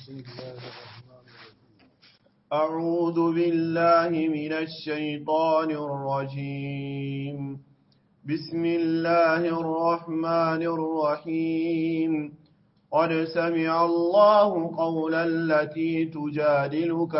بسم الله الرحمن الرحيم أعوذ بالله من الشيطان الرجيم بسم الله الرحمن الرحيم قد سمع الله قول التي تجادلك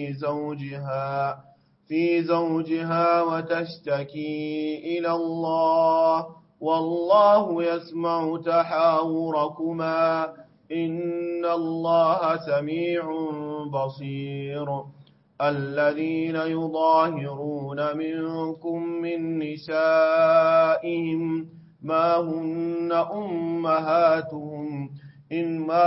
في زوجها وتشتكي إلى الله والله يسمع تحاوركما إن الله سميع بصير الذين يظاهرون منكم من نسائهم ما هن أمهاتهم إن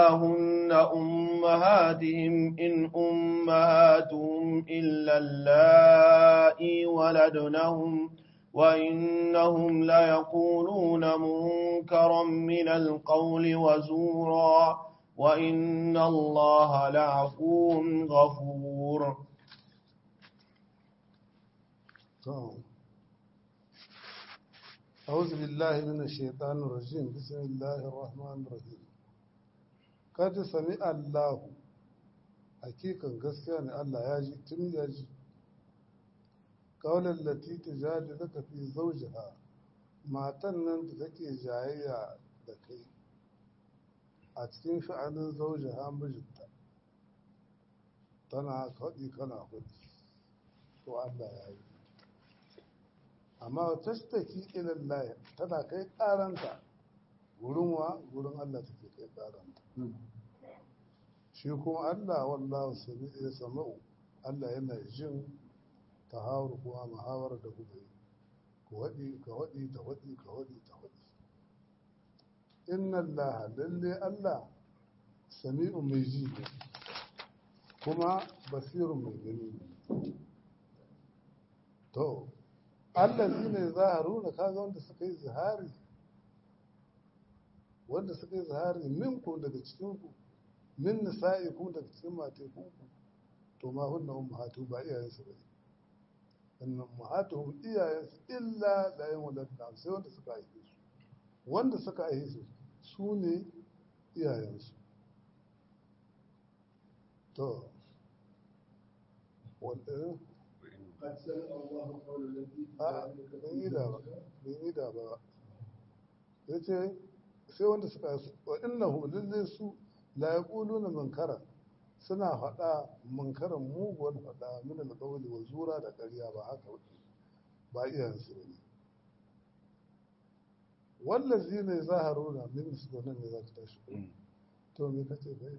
أمهاتهم إلا اللائي ولدنهم وإنهم ليقولون منكرا من القول وزورا وإن الله لعفو غفور. أعوذ بالله من الشيطان الرجيم بسم الله الرحمن الرحيم قد سمع الله حقيقة gaskiya Allah ya ji tun ya ji kaular lati tujadilaka fi zawjiha matan nan da take jayayya da kai a cikin sha'anin zawjiha mijinta tana faɗi kana faɗi to Allah ya yi amma tashtaki ila Allah tana kai karanta gurin Allah take kai karanta shi kuma Allah wallahu sama'u Allah yana jin tahawur kuma muhawara da kuka yi ka waɗi ta waɗi inna Allah lalle Allah sami'u mai ji ne kuma basirun mai gani ne to Allah shi ne zaharuna kaga wanda suka yi zahari minku daga cikinku min nisa'ikum daga cikin matekunku to ma hunna ummahatu ba iyayensu ba inna ummahatuhum iyayensu illa la yawladna sai wanda suka haife su su ne iyayensu to wanda قد سمع الله قول التي da ba ya ce sai wanda suka yi wa innahu lalle su la yaquluna munkara suna faɗa munkaran muguwar faɗa min alqawli wa zura da ƙarya ba haka ba iyayensu ne wallazina zaharuna min sunan ne za ta tashi to me kace bai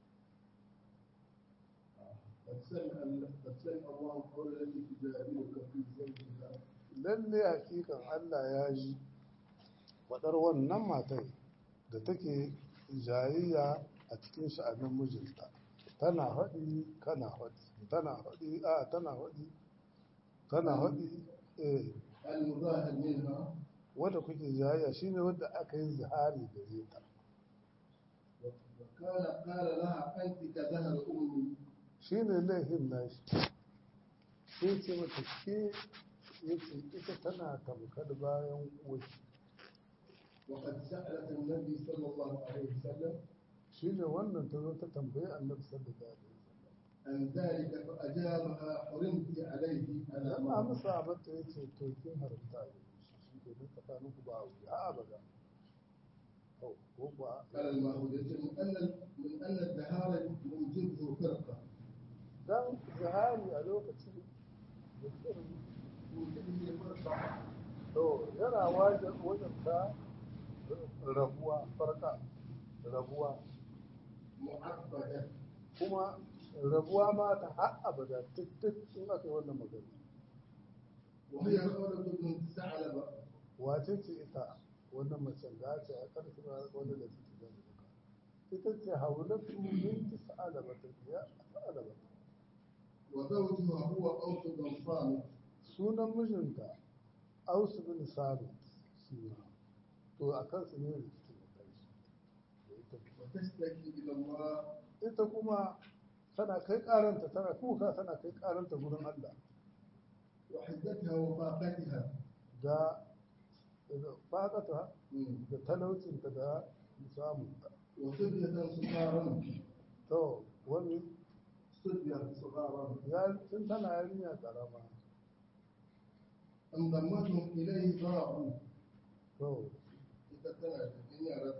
lalle hakikan Allah ya ji faɗar wannan matai da take jayayya a cikin sha'anin mijinta tana haɗi kana haɗi tana haɗi wadda kuke jayayya shine wadda aka yi zahari gare ta قال لها أنت كذهب أمي shi ne laifin nashi sai ce mata ke yake ita tana tamkar bayan uwashi وقد سألت النبي صلى الله عليه وسلم shi ne wannan ta zo ta tambayi annabi sallallahu alaihi wasallam عن ذلك فأجابها حرمت عليه على amma ما musa abata ya ce to kin haramta a shi ke nan tsakanin ku ba a wuce a abada ko ba قال المعودة من أن الدهار موجبه فرقة dan zahari a lokacin to yana wajen ta rabuwa معقدة kuma rabuwa ma ta har abada duk in aka yi wannan magana وهي خولة بنت ثعلبة wace ce ita wannan macen da ce a ƙarfi na wani da take da ita ce haulatu binti sa'alaba ta biya sa'alaba وزوجها هو أوس بن صامت sunan mijinta ausu bin sabit suna to a kansu ne rikicin da kai وتشتكي إلى الله ita kuma tana kai karanta tana kuka tana kai karanta gurin Allah وحدتها وفاقتها da fakata da talaucinta da samunta وصبية سكارا to wani صبية صغارا ya tun tana yarinya karama انضمتهم إليه ضاعوا to إذا كان إن يرى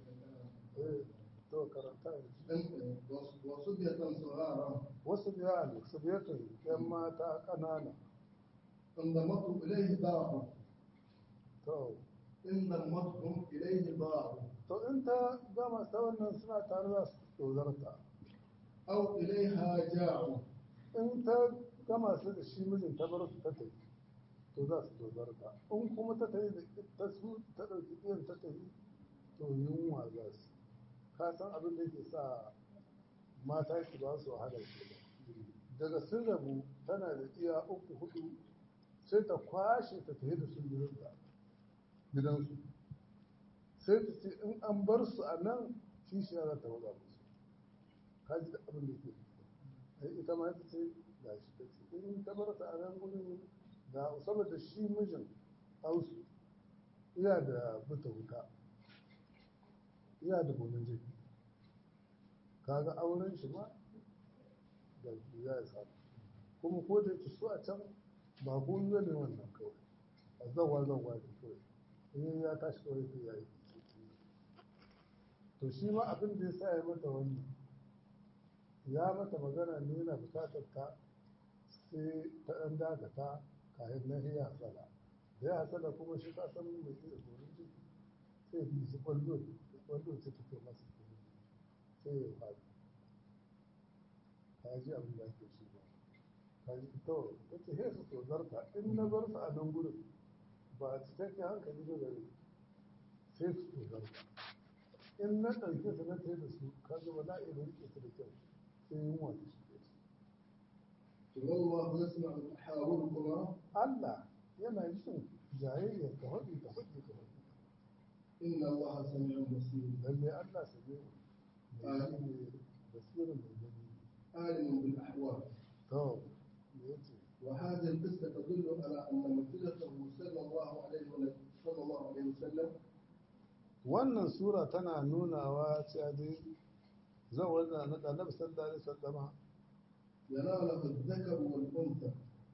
to karanta yanzu وصبية صغارا wasu biyani su biyatun yan mata ƙanana انضمتهم إليه ضاعوا to انضمتهم إليه ضاعوا to in ta gama ta wannan suna tare da su dozarta أو إليها جاعوا in ta gama su da shi mijin ta bar su ta tafi to za su dozarta in kuma ta tafi da ta su ta ɗauki ɗiyan ta tafi to yunwa za su ka san abin da yake sa mata ki ba su wahala ke daga sun rabu tana da iya uku hudu sai ta kwashe ta tafi da su gidansu sai ta ce in an bar su a nan kishiya za ta waza musu ka ji da abin da ke ita ma ta ce ga shi ta ce in ta bar ta a nan gudun ga saboda shi mijin hausu iya da buta wuta iya da bunin jiki kaga auren shi ma da ya yi samu kuma ko da yake su a can ba kuma ne wannan kawai a zawa da kawai in ya tashi kawai sai ya yi to shi ma abin da ya sa ya mata wannan ya mata magana ne yana bukatar ta sai ta ɗan dakata kayan na ya hasala da ya hasala kuma shi ka san mai iya tsoron ciki sai bi su kwallo ce take masa sai ya faɗi ka ji abin da ake shi ba ka ji to ta ce he su tozarta in na bar su a nan gudun ba a cikakken hankali ba gare sai su tozarta in na ɗauke su na tsaye da su ka ga ba za a iya rike su da kyau sai yunwa ta shige su والله يسمع تحاوركما Allah yana jin jayayyar ka faɗi ka faɗi ka faɗi إن الله سميع بصير lalle Allah su ne mai shi ne basirin mai gani عالم بالأحوال to me yace وهذه القصة تدل على أن منزلته صلى الله عليه وسلم wannan sura tana nunawa cewa dai zan wanda na annabi sallallahu alaihi wasallama يناله الذكر والأنثى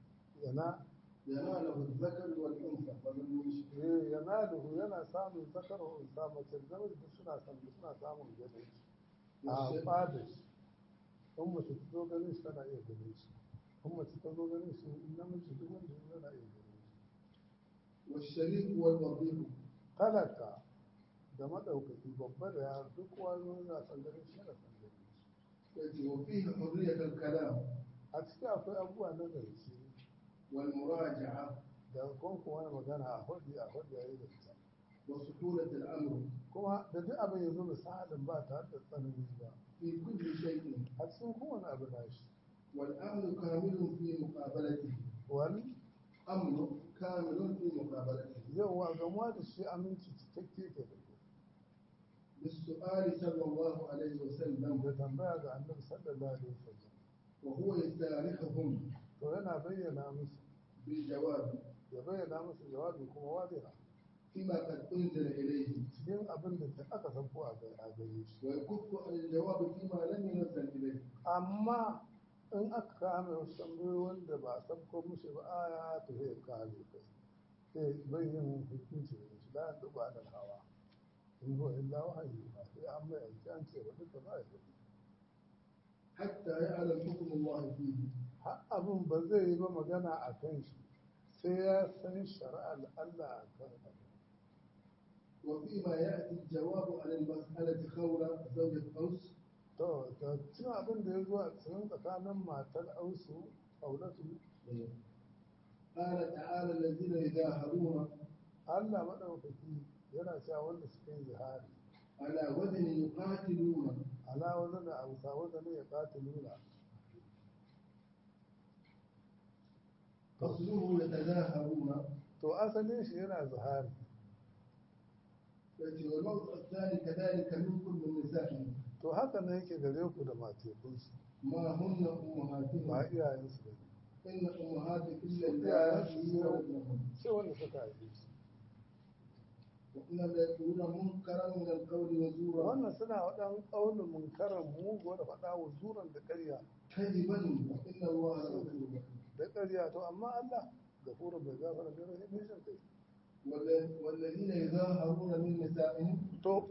يناله الذكر والأنثى yanaluhu yana samun zakar wa unsa mace da namiji suna samun ganin shi a fada shi in mace ta zo ganin shi tana iya ganin shi in mace ta zo ganin shi namiji duk wanda yana iya ganin shi والشريك والوظيف talaka da madaukaki babba da yaro duk wani yana san ganin shi yana san ganin shi وفيه حرية الكلام a cikin akwai abubuwa na zance والمراجعة da kuma wani magana a hudu ya yi da ita وسهولة الأمر kuma da duk abin ya zo misalin ba tare da tsanani ba في كل شيء a cikin kowane abu na shi والأمن كامل في مقابلته wani أمن كامل في مقابلته yauwa gamuwa da shi aminci cikakke ke da ke بالسؤال صلى الله عليه وسلم da tambaya ga annabi sallallahu alaihi wasallam وهو يستعرفهم to yana bayyana musu بالجواب ya bayyana musu jawabi kuma wadiha فيما قد أنزل إليه cikin abin da aka san ko a gare shi ويكف عن الجواب فيما لم ينزل إليه amma in aka kame wasu tambayoyi wanda ba a san ko mushi ba aya to zai kame kai sai bai yin hukunci da shi la yanzu ba da hawa in huwa illa wahayi ba sai an mai aiki an ce ba duka ba ya حتى يعلم حكم الله فيه har abin ba zai yi ba magana a kan shi sai ya san shari'ar Allah a kan abin وفيما يأتي الجواب عن المسألة خولة زوجة أوس to da cin abin da ya zo a cikin tsakanin matar ausu aulatu قال تعالى الذين يجاهرون Allah maɗaukaki yana cewa wanda suka yi zihari على وزن يقاتلون ala wazan da abusa wazan ya qatiluna أصله يتجاهرون to asalin shi yana zihari والموضع الثاني كذلك منكم من نسائهم to haka ne yake gare ku da matekunsu ما هن أمهاتهم ba iyayensu ba ne إن أمهاتهم إلا اللاتي ولدنهم sai wanda suka haife su وإن لا يقولون منكرا من القول وزورا wannan suna waɗan ƙaunin munkaran mugu da faɗa wa zuran da ƙarya كذبا وإن الله لغفور رحيم da ƙarya to amma Allah gafurun bai gafara da rahimin shan kai والذين يظاهرون من نسائهم to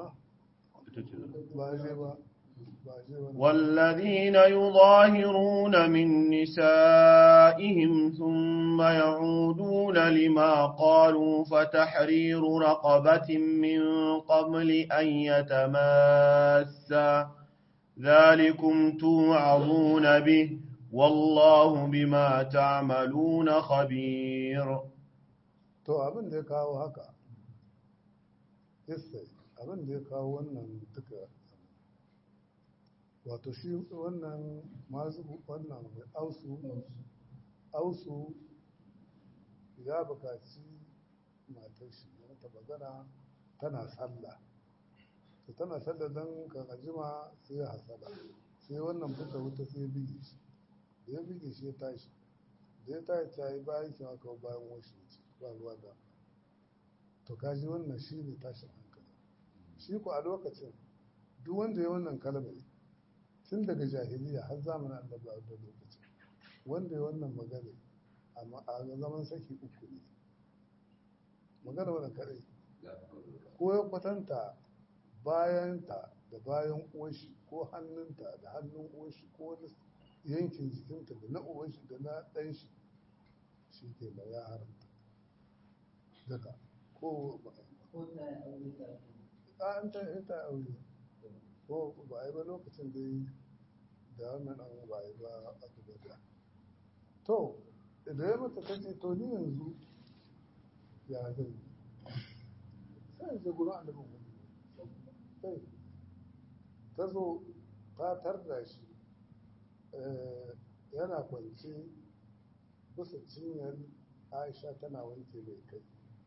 ba je ba والذين يظاهرون من نسائهم ثم يعودون لما قالوا فتحرير رقبة من قبل أن يتماسا ذلكم توعظون به والله بما تعملون خبير. to abin da ya kawo haka isai abin da ya kawo wannan duka wato shi wannan masu wannan mai ausu ya bukaci matar shi ta magana tana sallah to tana sallah don kakajima sai ya hasala sai wannan fita wuta sai ya bige shi da ya bige shi ya tashi da ya tashi ta yi bayan kima kawo bayan washi ba ruwa da to kaji wannan shi ne tashin hankali shi ku a lokacin duk wanda ya wannan kalmar tun daga jahiliya har zamanin annabi a da lokacin wanda ya wannan magana a zaman saki uku ne magana wannan kadai ko ya kwatanta bayanta da bayan uwashi ko hannunta da hannun uwashi ko wani yankin jikinta da na uwashi da na ɗan shi shi ke da ya haramta daga ko ba an ta aure ko ba a yi ba lokacin da yi da wannan an ba a yi ba a gaba to idan ya mata ta ce to ni yanzu ya zai sai zai gudun annabin wani sai ta zo ta tarda shi yana kwance bisa cinyar aisha tana wanke mai kai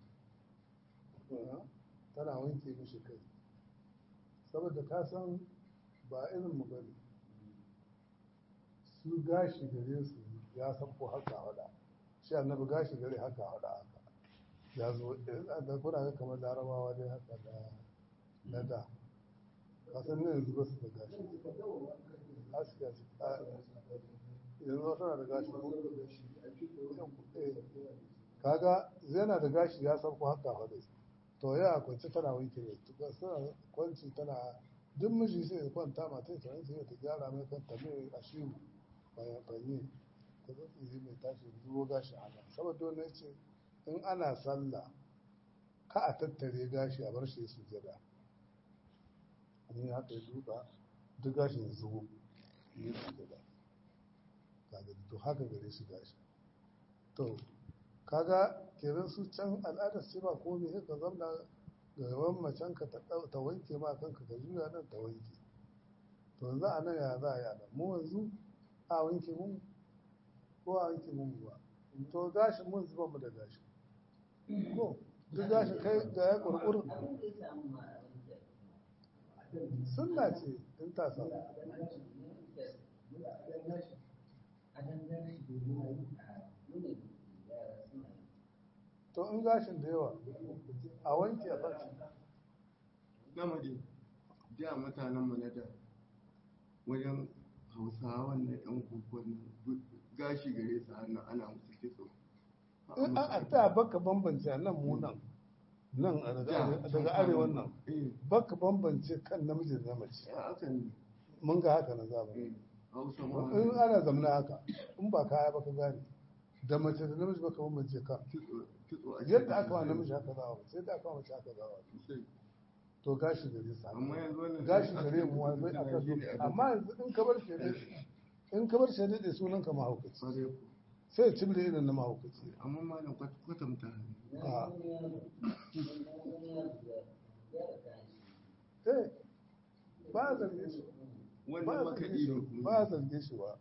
tana wanke mishi kai saboda ta san ba irin mu bane su gashi gare su ya san ko haka hada shi annabi gashi gare haka hada haka ya zo da kuna ga kamar larabawa dai haka da na da kasan ne yanzu ba su da gashi aska yanzu tana da gashi kaga yana da gashi ya san ko haka hada to ya kwanci tana wanke mai suna kwanci tana duk miji sai ya kwanta mata ta wanke ta gyara mai kanta mai a shiru bayan fanyi ta zafi mai tashi zuwa gashi ana saboda wani ce in ana sallah ka a tattare gashi a bar shi su jada in haka ya duka duk gashin zuwa yi su jada kaga to haka gare shi gashi to kaga kenan su can al'adar ce ba komai sai ka zamna gaban macen ka ta wanke ma kanka ka juya nan ta wanke to yanzu a nan ya za a yi nan mu yanzu a wanke mun ko a wanke mun ba to gashin mun zuba mu da gashi ko duk gashin kai ga ya kurkur sunna ce in ta samu to in gashin da yawa a wanke a farci namadi da mutanenmu na da wajen hausawa na yan kokon gashi gare su hannu ana musu kitso a ta baka bambance a nan mu nan daga arewan nan baka bambance kan namiji da mace mun ga haka na zaba in ana zamna haka in ba kaya baka gane da mace da namiji baka bambance kan yadda aka wa namiji haka zawa sai da aka wa mace haka zawa to gashi gare sa gashi gare mu wai aka zo amma yanzu in ka bar shi da sunan ka mahaukaci sai cibire irin na mahaukaci amma malam kwatanta ba a zarge shi ba a zarge shi ba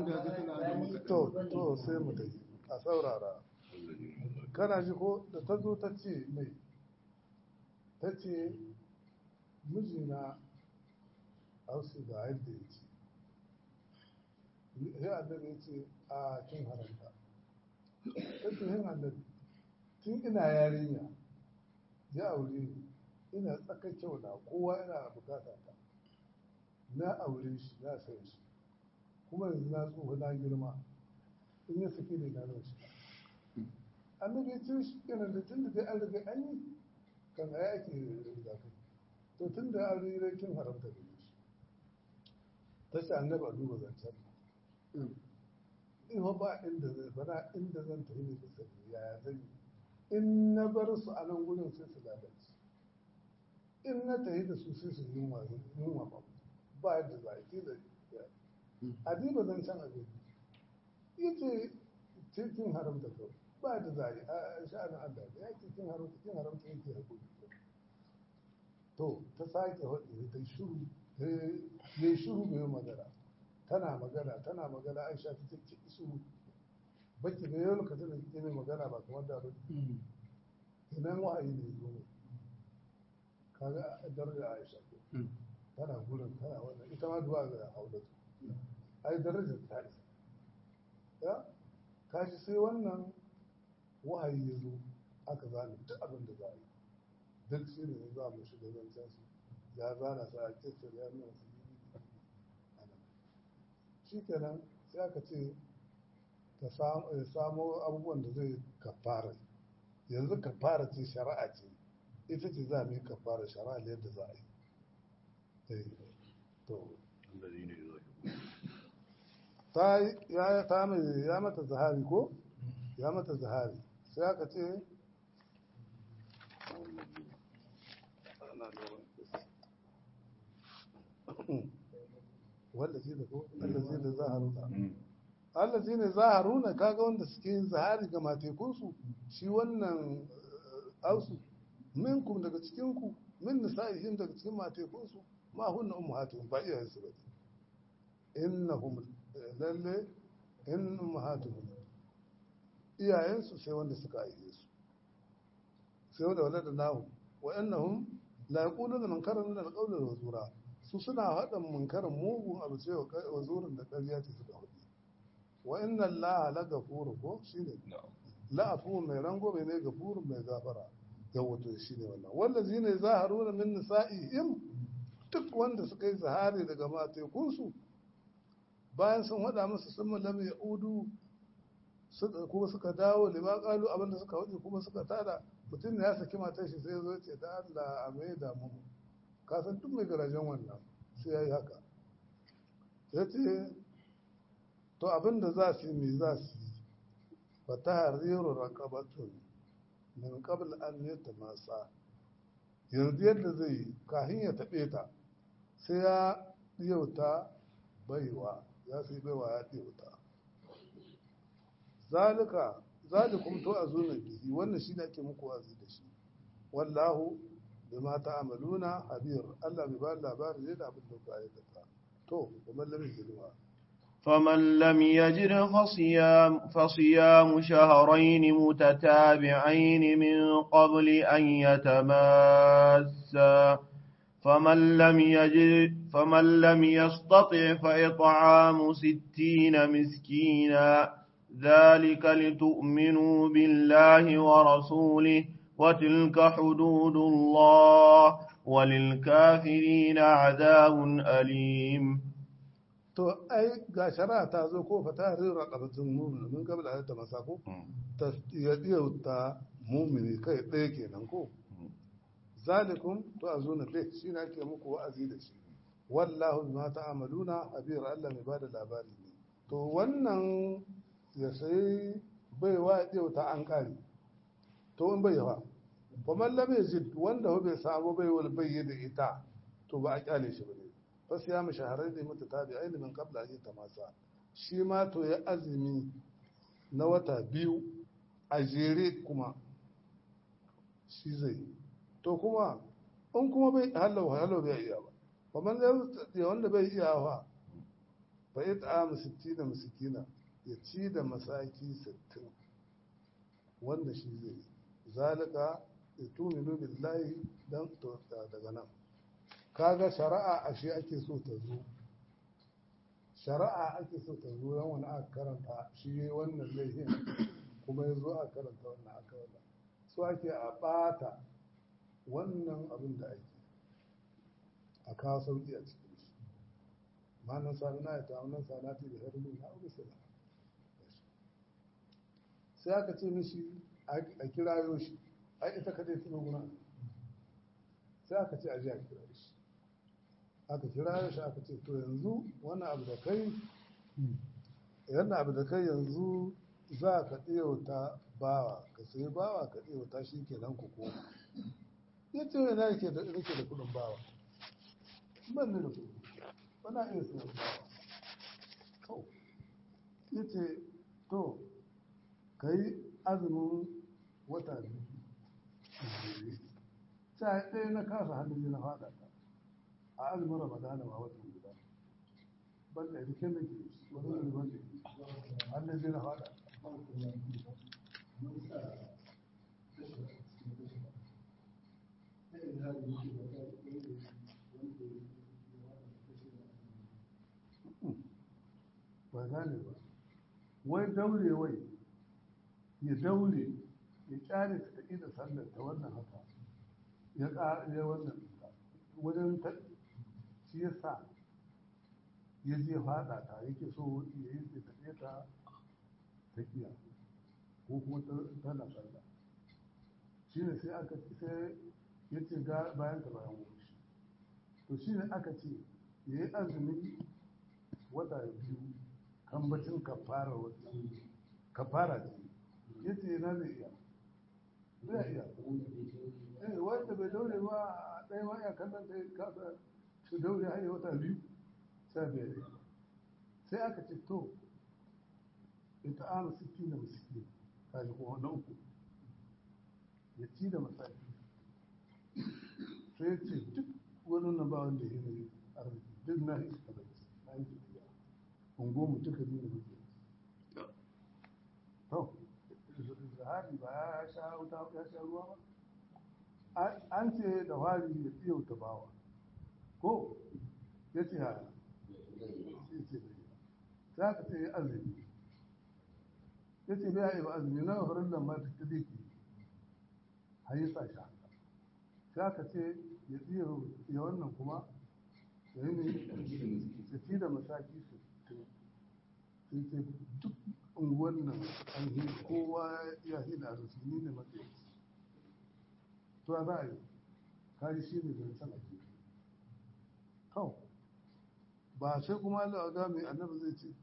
to sai mu tafi a saurara kana ji ko da ta zo ta ce mai ta ce mijina hausu ga yadda ya ce ya annabi ya ce a kin haramta ta ce yin annabi tun ina yarinya ya aure ni ina tsaka kyau na kowa yana bukata ta na aure shi na san shi kuma yanzu na tsoho na girma in ya saki ne na nan shi annabi ya ce shi kenan da tun da dai an riga an yi kan ai ake rigakafi to tun da an riga kin haramta da shi ta ce annabi a duba zancen in ba inda zai bana inda zan tafi ne da sani yaya zan yi in na bar su a nan gudun sai su lalace in na tafi da su sai su yunwa ba yadda za a yi da adiba zan can abin yace cikin haramta kawai ba yadda za a yi a sha'anin Allah ya ce kin haramta yake hakuri to ta sake hudu ta shuru ya shuru mai magana tana magana Aisha ta ce ki shuru baki da yau lokacin da kike mai magana ba kamar da ba idan wa'ayi ne zo ne kaga daraja Aisha tana gurin tana wannan ita ma duwa ga haulatu ai darajar ta isa ya kashi sai wannan wahayi ya zo aka zane duk abin da za a yi duk shi ne za mu shiga zancen su ya zana sa a kisar ya nuna su yi shi kenan sai aka ce ta samo abubuwan da zai kafara yanzu kafara ce shari'a ce ita ce za mu yi kafara shari'a ne yadda za a yi to ya mata zahari ko ya mata zahari sai aka ce wanda shi da ko allazi da zaharuna allazi ne zaharuna kaga wanda suke yin zahari ga matekunsu shi wannan ausu minkum daga cikinku min nisa'ihim daga cikin matekunsu ma hunna ummahatuhum ba iyayensu ba innahum lalle in ummahatuhum iyayensu sai wanda suka aihe su sai wanda walada nahu wa annahum la yaquluna munkaran min al-qawl wa zura su suna hadan munkaran mugun abu sai wa zurin da ƙarya ce suka hudu wa inna allaha la ghafurun ko shine la afu mai rango mai ne gafurun mai gafara ga wato shine wannan wallazina zaharuna min nisa'ihim duk wanda suka yi zahari daga matekunsu bayan sun hada musu sun malam ya udu kuma suka dawo lima kalu abinda suka hudu kuma suka tada mutum ne ya saki matar shi sai ya zo ce ta Allah a mai damu ka san duk mai garajen wannan sai ya yi haka ya ce to abinda za su yi mai za su yi ba ta hariru rakabatun min qabl an yatamasa yanzu yadda zai yi kahin ya taɓe ta sai ya ɗiyauta baiwa ya sai baiwa ya ɗiyauta zalikum to a zunan bihi wannan shi ne ake muku wazi da shi wallahu da mata amaluna habir Allah bai ba labarin zai da abin da ku aikata to kamar lamin jirma فمن لم يجد فصيام شهرين متتابعين من قبل أن يتماسا فمن لم يستطع فإطعام 60 مسكينا ذلك لتؤمنوا بالله ورسوله وتلك حدود الله وللكافرين عذاب أليم to ai ga shari'a ta zo ko fa ta rira qabatun mu'min mun kabla ta masako ta yadiyauta mu'mini kai ɗaya kenan ko zalikum to azuna bai shi ne ake muku wa'azi da shi wallahu bima ta'amaluna habir Allah mai bada labari ne to wannan ya sai bai wa yadiyauta an kare to in bai yawa fa man lam yajid wanda bai samu bai wal bayyana ita to ba a kyale shi bane fasu ya mashaharar da mata tabi aini min kabla ake ta masa shi ma to ya azumi na wata biyu a jere kuma shi zai to kuma in kuma bai halau bai iya ba kamar da wanda bai iya wa fa yi ta'amu 60 da misikina ya ci da masaki 60 wanda shi zai zalika ya tuminu billahi dan to daga nan kaga shari'a ashe ake so ta zo shari'a ake so ta zo yan wani aka karanta shi wannan laifin kuma ya zo aka karanta wannan aka wada so ake a bata wannan abin da ake a kawo sauƙi a cikin shi ma'anar sami na ya ta wannan sanati da harbin na abu sai aka ce mishi a kirayo shi ai ita kadai tuno guna sai aka ce a ji a kirayo shi aka kirayo shi aka ce to yanzu wannan abu da kai yanzu za ka ɗiyauta bawa ka sai bawa ka ɗiyauta shi ke nan ku koma ya ce yana yake da kudin bawa ban da kudi bana iya sayan bawa ya ce to ka yi azumin wata biyu sai ɗaya na kasa hannun na faɗa ta a azumin ramadana ma watan guda ban da rikin da ke wani wani ban da ke hannun na faɗa ba gane ba wai daure wai ya daure ya kyale ta taƙi da sallar ta wannan haka ya ƙara wannan wajen ta shi ya sa ya je faɗa ta yake so ya yi ta taƙe ta taƙiya ko kuma tana sallah shi ne sai aka sai ya ce bayan ta bayan wuce to shi ne aka ce ya yi azumi wata biyu kan bacin kafara wata kafara ce ya ce yana zai iya zai iya wanda bai daure ba a ɗaya ma ya kallon ta kasa su daure har wata biyu sai bai yi sai aka ce to ita ana siki da musiki kaji kuma na uku ya ci da masaki sai ya ce duk wani na ba wanda ya yi arziki duk na yi kabanci na yi tafiya ungo mu duka biyu da muke to zahari ba ya sha wuta ya sha ruwa ba an ce da wari ya tsiyo ta bawa ko ya ce haya sai ce bai za ka ce azumi ya ce bai yi ba azumi na horar da mata ta dake har yi sa shi haka sai aka ce ya tsiyo ya wannan kuma ya yi ne ya ci da masaki su sai ce duk unguwan nan an yi kowa ya yi da arziki ni ne matsayi to a za a yi kaji shi ne zai san ake kawo ba sai kuma Allah ga mai annabi zai ce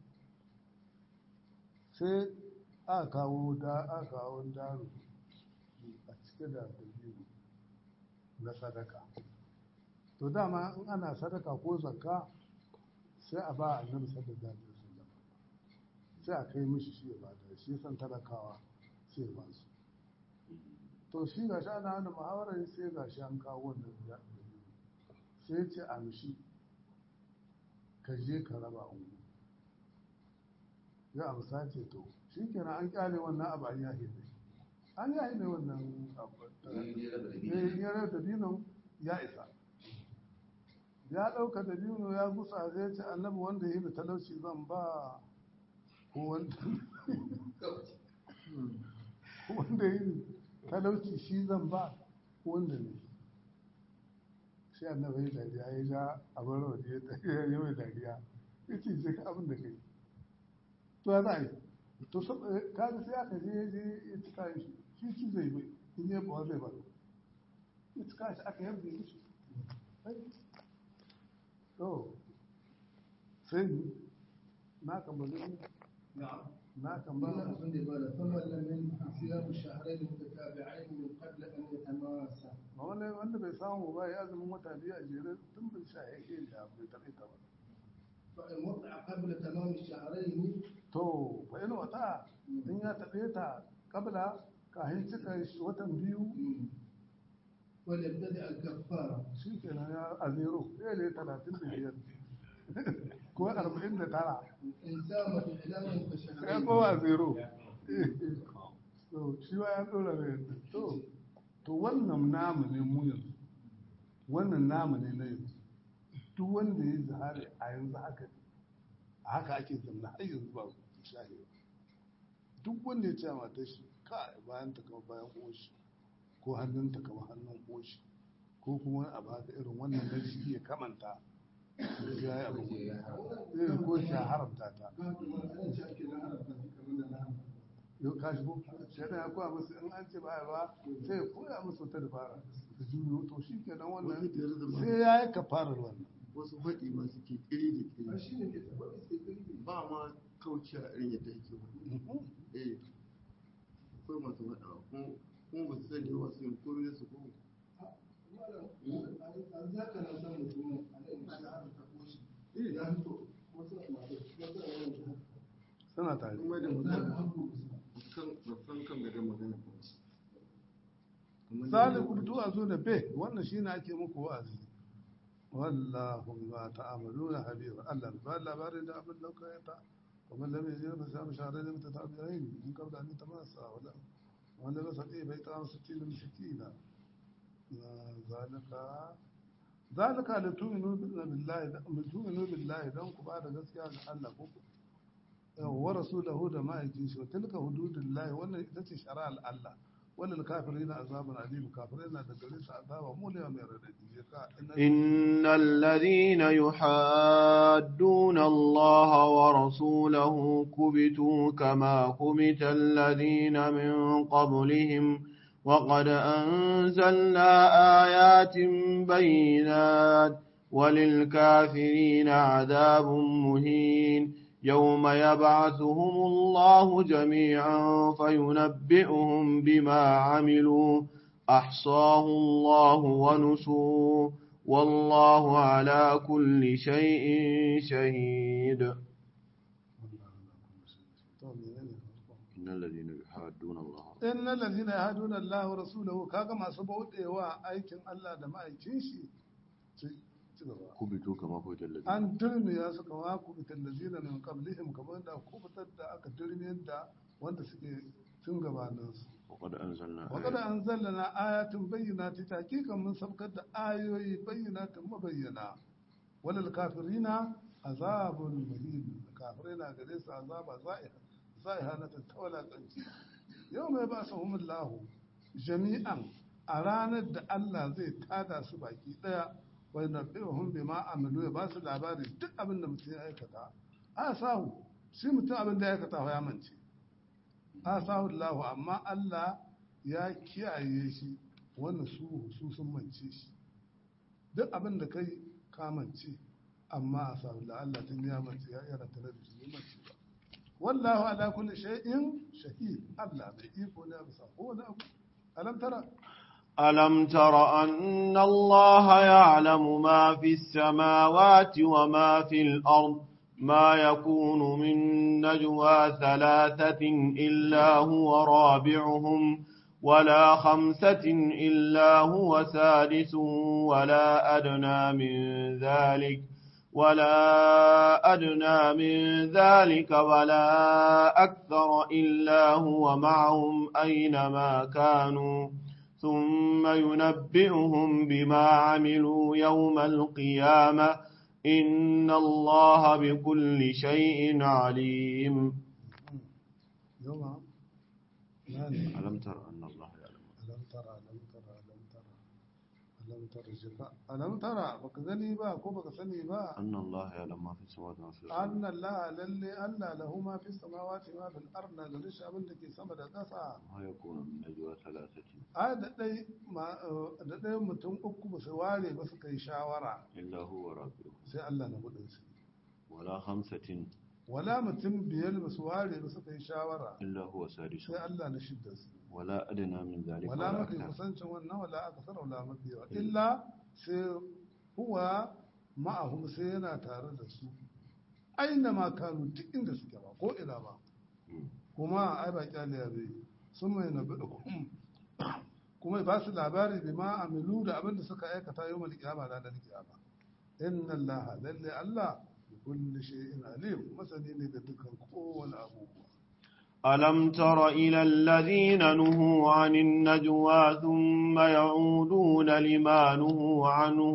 sai a kawo daro a cike da dabi'u na sadaka to dama in ana sadaka ko zakka sai a ba annabi sallallahu alaihi wasallam sai a kai mishi shi ya bada shi san talakawa sai ba su to shi gashi ana hana muhawarar sai gashi an kawo wannan ya sai ya ce a mishi ka je ka raba ungu ya amsa ce to shi kenan an kyale wannan abu an yahe ne an yahe ne wannan abu ya raba da dinon ya isa ya ɗauka da dino ya gusa zai ce annabi wanda ya yi da talauci zan ba ko wanda ya yi talauci shi zan ba ko wanda ne sai annabi ya dariya ya ja abin rawar ya yi mai dariya ya ce je ka abin da kai to ya za a yi to kaga sai aka je ya cika shi ci zai bai in yi bawa zai baro ya cika shi aka yarda ya shi to sai na kambalin na kambalin abin da ba da famar lamin siyamu shaharai mutatabi'ain min qabla an yatamasa wanda bai samu ba ya azumin wata biyu a jere tun bai sha yake da bai taɓa ta ba فإن وقع قبل تمام الشهرين to fa in wata in ya taɓe ta kabla kahin cika watan biyu وليبتدئ الكفارة shi kenan ya a zero ya ne 35 ko 49 إن سامت إعلاما ya فشهرين kowa a zero to shi wa ya ɗora da yadda to wannan namu ne mu yanzu wannan namu ne na yanzu duk wanda ya zahari a yanzu haka a haka ake zamna har yanzu ba shahewa duk wanda ya ce a matar shi ka bayan ta kama bayan ƙoshi ko hannun ta kama hannun ƙoshi ko kuma wani abu haka irin wannan da shi ya kamanta sai ya yi abu irin ko shi ya haramta ta yau ka shigo shaidan ya koya musu in an ce ba ba sai ya koya musu ta dabara da juyo to shi kenan wannan sai ya yi kafarar wannan wasu faɗi ma suke ƙiri da ƙiri ba ma kauce a irin yadda yake ba akwai masu faɗa kuma ba su sani ba su yi komai da su kuma suna tare kuma da magana san kan da magana zalikum tu'azu da be wannan shine ake muku wa'azi wallahu bima ta'maluna habir Allah ba labarin da abin da kai ta kuma lam yajid fa sam shahrayn mutatabi'ain in qabla an tamassa wala wanda ba sai bai ta 60 miskina zalika la tu'minu billahi dan ku ba da gaskiya ga Allah ko wa rasulahu da ma'aikin shi tilka hududullahi wannan ita ce shari'ar Allah walil kafirina azabun alim kafirina da gare su azaba muliya mai radadi ka innal ladhina yuhadduna Allah wa rasulahu kubitu kama kubita alladhina min qablihim وقد أنزلنا آيات بينات وللكافرين عذاب مهين يوم يبعثهم الله جميعا فينبئهم بما عملوا أحصاه الله ونسوه والله على كل شيء شهيد إن الذين يحادون الله إن الذين يهادون الله ورسوله كاغا ما سبوت ايوا ايكن الله da ma'aikin shi kubitu kama kubitar lazina an turmiya su kama kubitar lazina min qablihim kamar da kubitar da aka turmiyar da wanda suke tun gabanin su وقد أنزلنا وقد أنزلنا آيات بينات تحقيقا من سبقت آيوي بينات مبينة وللكافرين عذاب مهين الكافرين قديس عذاب زائحة نتتولى قنشي يوم يبعثهم الله جميعا أرانا دا الله زي تادا سباكي ديا وينبئهم بما عملوا يبعث العباري دك أبن نمتين أيكتا آساو شي متين أبن دا أيكتا هو يمنشي آساو الله أما الله يا kiyaye shi wani su sun mance shi duk abin da kai kamance amma a samu Allah tun ya mance ya yara tare da shi mance ba wallahu ala kulli shay'in shahid Allah bai iko ne bisa kowane abu alam tara ألم تر أن الله يعلم ما في السماوات وما في الأرض ما يكون من نجوى ثلاثة إلا هو رابعهم ولا خمسة إلا هو سادس ولا أدنى من ذلك ولا أكثر إلا هو معهم أينما كانوا ثم ينبئهم بما عملوا يوم القيامة إن الله بكل شيء عليم ألم تر أن الله يعلم ألم ترى baka gani ba ko baka sani ba أن الله يعلم ما في السماوات وما في الأرض أن الله للي ألا له ما في السماوات ما في الأرض لرش abin da ke sama da ƙasa ما يكون من نجوى ثلاثة ai da ɗaya mutum uku ba su ware ba suka yi shawara إلا هو رابعهم sai Allah na hudun su ولا خمسة wala mutum biyar ba su ware ba suka yi shawara إلا هو سادسهم sai Allah na shidda su ولا أدنى من ذلك wala ولا mafi أكثر kusancin wannan wala aka tsara wala mafi yawa illa sai huwa ma'ahum sai yana tare da su aina ma kanu duk inda suke ba ko ina ba kuma ai ba kyale ya bai sun mai nabi kuma ba su labari bi ma amilu da abin da suka aikata yau mal kiyama ranar kiyama inna allaha lalle allah bi kulli shay'in alim masani ne da dukkan kowane abubuwa ألم تر إلى الذين نهوا عن النجوى ثم يعودون لما نهوا عنه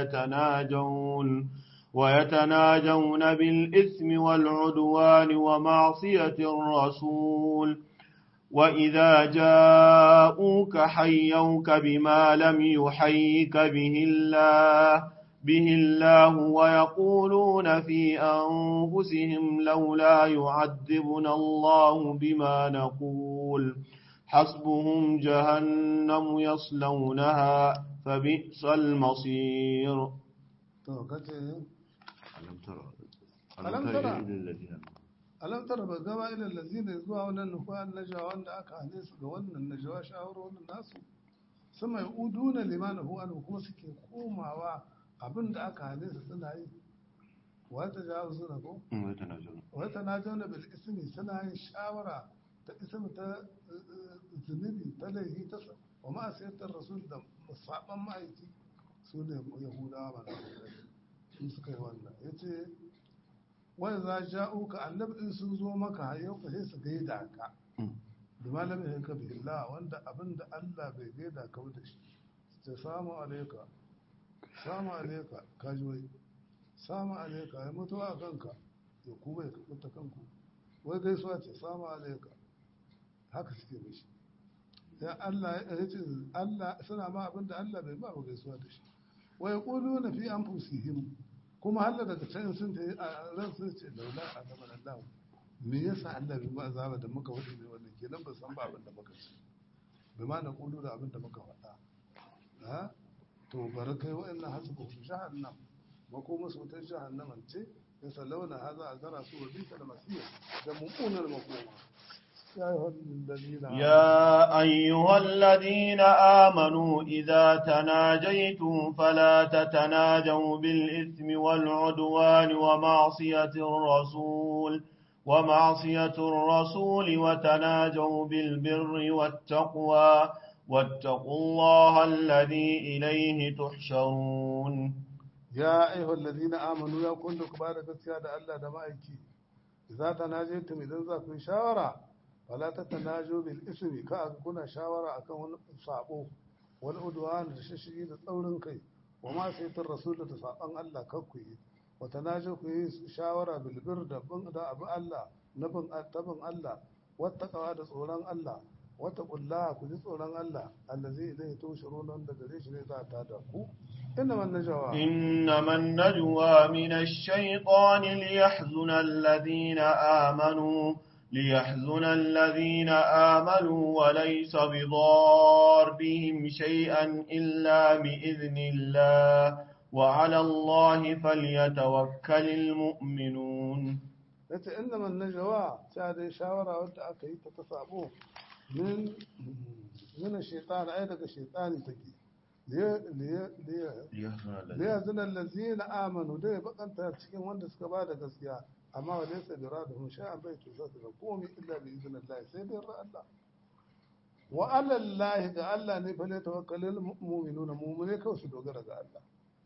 ويتناجون بالإثم والعدوان ومعصية الرسول وإذا جاءوك حيوك بما لم يحيك به الله ويقولون في أنفسهم لولا يعذبنا الله بما نقول حسبهم جهنم يصلونها فبئس المصير. alam tara ba gaba ilal lazina zuwa wannan nufuwan najawa wanda aka hane su ga wannan najawa shawarorin nasu sama uduna liman hu an kuma suke komawa abinda aka hane su suna yi wata jawo suna ko wata najawna bil ismi suna yin shawara ta ismi ta zunubi ta laihi ta wa ma sayyatar rasul da saban ma'aiki su ne yahudawa ba su suka yi wannan yace wani za ja'uka annabi in sun zo maka yau ka sai su gaida ka da malamin yanka bi Allah wanda abinda Allah bai gaida ka da shi ce samu alaika ka ji wai samu alaika ya mutuwa a kanka ya kuma ya kaɓuta kanku wai gaisuwa ce samu alaika haka suke mishi ya Allah ya ce Allah suna ma abinda Allah bai ba gaisuwa da shi wai ƙulu na fi an fusihim kuma Allah daga can sun ta yi a ran sun ce laula a zaman Allah me yasa Allah bai ma azaba da muka wuce ne wannan kenan ba san ba abin da muka ci bai ma na kudu da abin da muka faɗa ha to bari kai wa'annan hasbu jahannam makoma su ta jahannaman ce ya salauna haza azara su wa bisa da masiyar da mummunar makoma يا أيها الذين آمنوا إذا تناجيتم فلا تتناجوا بالإثم والعدوان ومعصية الرسول وتناجوا بالبر والتقوى واتقوا الله الذي إليه تحشرون. يا أيها الذين آمنوا يا كل كبار السيادة الله دمائك إذا تناجيتم إذا ذاكوا شاورا ولا تتناجوا بالاسم كنا شاورا akan sabo wal udwan da shishigi da tsaurin kai wa ma sai tar rasul da saban Allah kakku yi wa tanaju ku yi shawara bil bir da abu Allah nabin tabin Allah wattaqwa da tsoron Allah wattaqullaha ku ji tsoron Allah allazi ilayhi tushuruna da gare shi ne za ta da ku إنما النجوى من الشيطان ليحزن الذين آمنوا وليس بضارهم شيئا إلا بإذن الله وعلى الله فليتوكل المؤمنون. إنما النجوى سعد شاورا وانت أكي تتصابوه من الشيطان أيضا الشيطان تكي ليحزن الذين آمنوا ده بقى أنت تشكين وانت سكبادة قسيا أما وليس برادهم شيئا بيت وزاد قومي إلا بإذن الله سيدي الله وعلى الله قال فليتوكل المؤمنون مؤمنين كوسدوا قال الله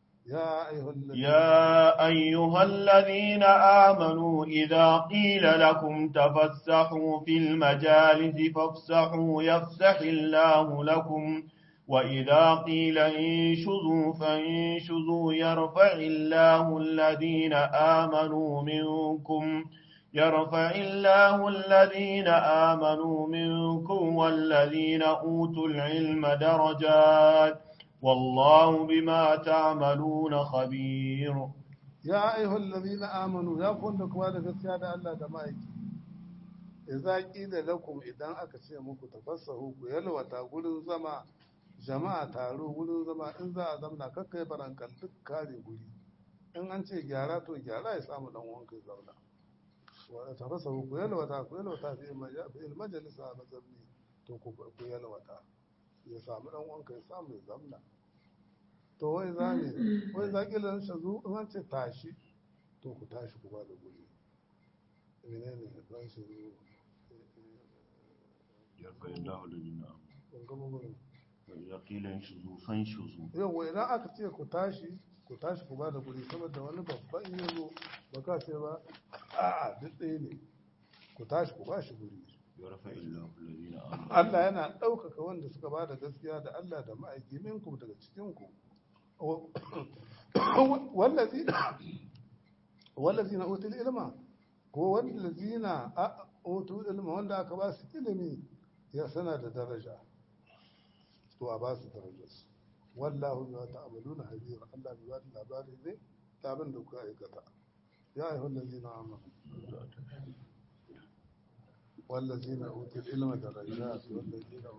يا أيها الذين آمنوا إذا قيل لكم تفسحوا في المجالس فافسحوا يفسح الله لكم وإذا قيل انشزوا فانشزوا يرفع الله الذين آمنوا منكم والذين أوتوا العلم درجات والله بما تعملون خبير. يا أيها الذين آمنوا يا كنتم وانا قسيادة الله دمائك إذا قيل لكم إذا أكسيمكم تفسحوا يلوى تقولوا زما jama'a taro wurin zama in za a zamna kakka yi barankal duk kare guri in an ce gyara to gyara ya samu dan wanka zauna wa ta fasa ku yalwata fi majalisa a mazamni to ku yalwata ya samu dan wanka ya samu ya zamna to wai za ki lan shazu in an ce tashi to ku tashi ku ba da guri menene ban shi ya fayyadahu ladina yaqilan shuzu fan shuzu yawa idan aka ce ku tashi ku ba da guri saboda wani babban yazo ba ka ce ba a'a duk ɗaya ne ku tashi ku ba shi guri Allah yana ɗaukaka wanda suka ba da gaskiya da Allah da ma'aiki minku daga cikin ku wallazina utul ilma ko wallazina utul ilma wanda aka ba su ilimi ya sana da daraja to a ba su darajarsu wallahu bima ta'maluna habir Allah bai ba da labari ne ta abin da kuka aikata ya ayyuhal ladina amanu والذين أوتوا العلم درجات والذين